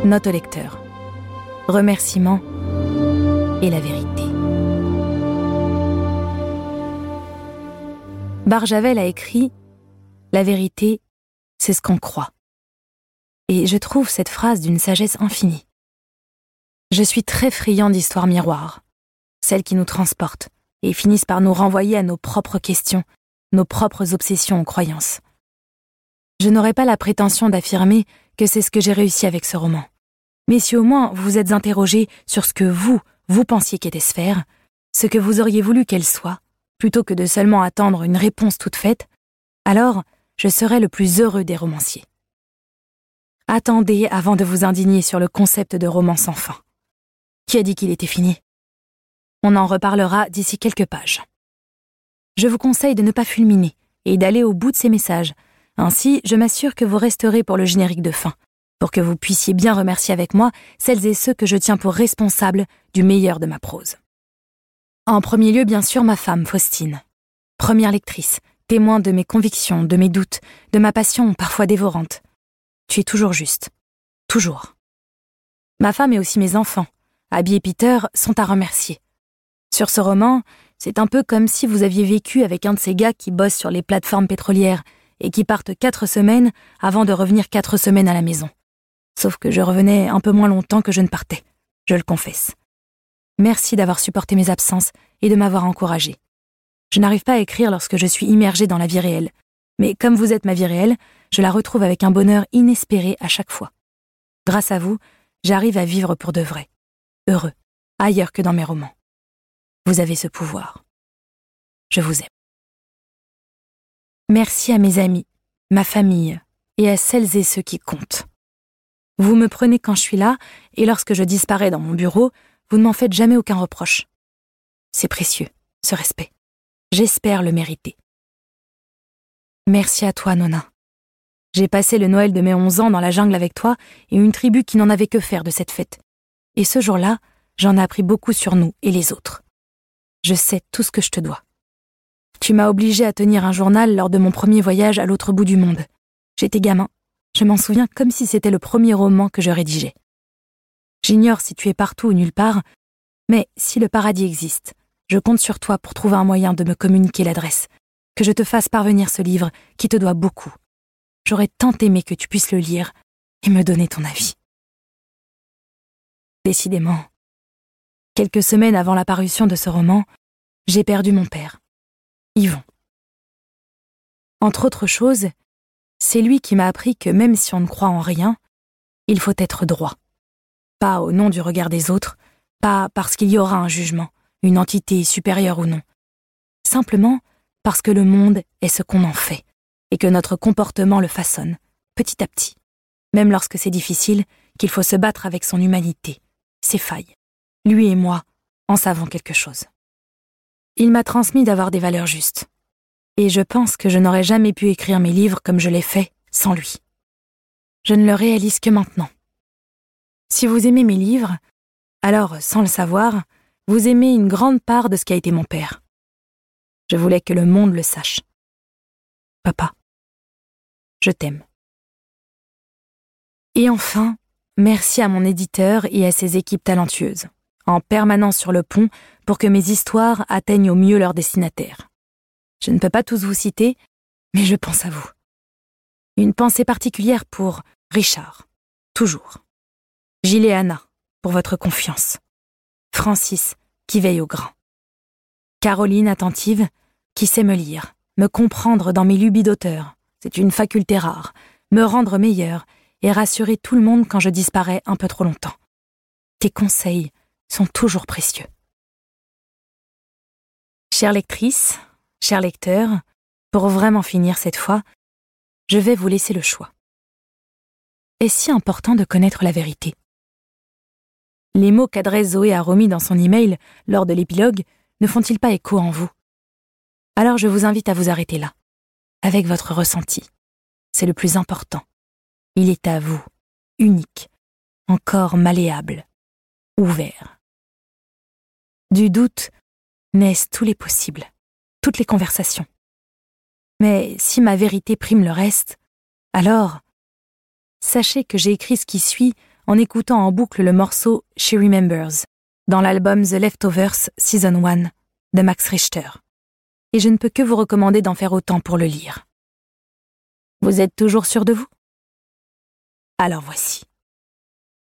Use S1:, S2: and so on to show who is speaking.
S1: Note au lecteur. Remerciements et la vérité. Barjavel a écrit « La vérité, c'est ce qu'on croit ». Et je trouve cette phrase d'une sagesse infinie. Je suis très friand d'histoires miroirs, celles qui nous transportent et finissent par nous renvoyer à nos propres questions, nos propres obsessions ou croyances. Je n'aurais pas la prétention d'affirmer que c'est ce que j'ai réussi avec ce roman. Mais si au moins vous vous êtes interrogé sur ce que vous pensiez qu'était Sphère, ce que vous auriez voulu qu'elle soit, plutôt que de seulement attendre une réponse toute faite, alors je serais le plus heureux des romanciers. Attendez avant de vous indigner sur le concept de roman sans fin. Qui a dit qu'il était fini ? On en reparlera d'ici quelques pages. Je vous conseille de ne pas fulminer et d'aller au bout de ces messages. Ainsi, je m'assure que vous resterez pour le générique de fin, pour que vous puissiez bien remercier avec moi celles et ceux que je tiens pour responsables du meilleur de ma prose. En premier lieu, bien sûr, ma femme, Faustine. Première lectrice, témoin de mes convictions, de mes doutes, de ma passion parfois dévorante. Tu es toujours juste. Toujours. Ma femme et aussi mes enfants, Abby et Peter, sont à remercier. Sur ce roman, c'est un peu comme si vous aviez vécu avec un de ces gars qui bossent sur les plateformes pétrolières et qui partent 4 semaines avant de revenir 4 semaines à la maison. Sauf que je revenais un peu moins longtemps que je ne partais, je le confesse. Merci d'avoir supporté mes absences et de m'avoir encouragée. Je n'arrive pas à écrire lorsque je suis immergée dans la vie réelle, mais comme vous êtes ma vie réelle, je la retrouve avec un bonheur inespéré à chaque fois. Grâce à vous, j'arrive à vivre pour de vrai, heureux, ailleurs que dans mes romans. Vous avez ce pouvoir. Je vous aime. Merci à mes amis, ma famille et à celles et ceux qui comptent. Vous me prenez quand je suis là et lorsque je disparais dans mon bureau, vous ne m'en faites jamais aucun reproche. C'est précieux, ce respect. J'espère le mériter. Merci à toi, Nona. J'ai passé le Noël de mes 11 ans dans la jungle avec toi et une tribu qui n'en avait que faire de cette fête. Et ce jour-là, j'en ai appris beaucoup sur nous et les autres. Je sais tout ce que je te dois. Tu m'as obligée à tenir un journal lors de mon premier voyage à l'autre bout du monde. J'étais gamin. Je m'en souviens comme si c'était le premier roman que je rédigeais. J'ignore si tu es partout ou nulle part, mais si le paradis existe, je compte sur toi pour trouver un moyen de me communiquer l'adresse, que je te fasse parvenir ce livre qui te doit beaucoup. J'aurais tant aimé que tu puisses le lire et me donner ton avis. Décidément, quelques semaines avant la parution de ce roman, j'ai perdu mon père, Yvon. Entre autres choses, c'est lui qui m'a appris que même si on ne croit en rien, il faut être droit. Pas au nom du regard des autres, pas parce qu'il y aura un jugement, une entité supérieure ou non. Simplement parce que le monde est ce qu'on en fait, et que notre comportement le façonne, petit à petit, même lorsque c'est difficile, qu'il faut se battre avec son humanité, ses failles. Lui et moi en savons quelque chose. Il m'a transmis d'avoir des valeurs justes. Et je pense que je n'aurais jamais pu écrire mes livres comme je l'ai fait sans lui. Je ne le réalise que maintenant. Si vous aimez mes livres, alors, sans le savoir, vous aimez une grande part de ce qu'a été mon père. Je voulais que le monde le sache. Papa, je t'aime. Et enfin, merci à mon éditeur et à ses équipes talentueuses, en permanence sur le pont pour que mes histoires atteignent au mieux leur destinataire. Je ne peux pas tous vous citer, mais je pense à vous. Une pensée particulière pour Richard, toujours. Gilles et Anna, pour votre confiance. Francis, qui veille au grand. Caroline, attentive, qui sait me lire, me comprendre dans mes lubies d'auteur, c'est une faculté rare, me rendre meilleure et rassurer tout le monde quand je disparais un peu trop longtemps. Tes conseils sont toujours précieux. Chère lectrice, cher lecteur, pour vraiment finir cette fois, je vais vous laisser le choix. Est-ce si important de connaître la vérité ? Les mots qu'adresse Zoé à Romy dans son email lors de l'épilogue ne font-ils pas écho en vous ? Alors je vous invite à vous arrêter là, avec votre ressenti. C'est le plus important. Il est à vous, unique, encore malléable, ouvert. Du doute naissent tous les possibles, toutes les conversations. Mais si ma vérité prime le reste, alors, sachez que j'ai écrit ce qui suit en écoutant en boucle le morceau She Remembers dans l'album The Leftovers Season 1 de Max Richter. Et je ne peux que vous recommander d'en faire autant pour le lire. Vous êtes toujours sûr de vous ? Alors voici.